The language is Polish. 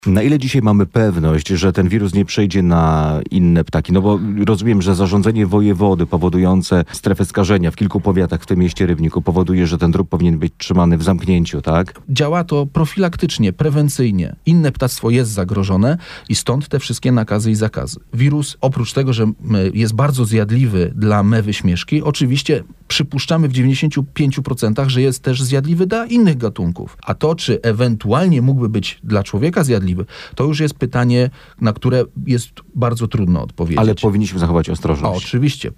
Na ile dzisiaj mamy pewność, że ten wirus nie przejdzie na inne ptaki? No bo rozumiem, że zarządzenie wojewody powodujące strefę skażenia w kilku powiatach, w tym mieście Rybniku, powoduje, że ten drób powinien być trzymany w zamknięciu, tak? Działa to profilaktycznie, prewencyjnie. Inne ptactwo jest zagrożone i stąd te wszystkie nakazy i zakazy. Wirus, oprócz tego, że jest bardzo zjadliwy dla mewy śmieszki, oczywiście przypuszczamy w 95%, że jest też zjadliwy dla innych gatunków. A to, czy ewentualnie mógłby być dla człowieka zjadliwy, to już jest pytanie, na które jest bardzo trudno odpowiedzieć. Ale powinniśmy zachować ostrożność. Oczywiście.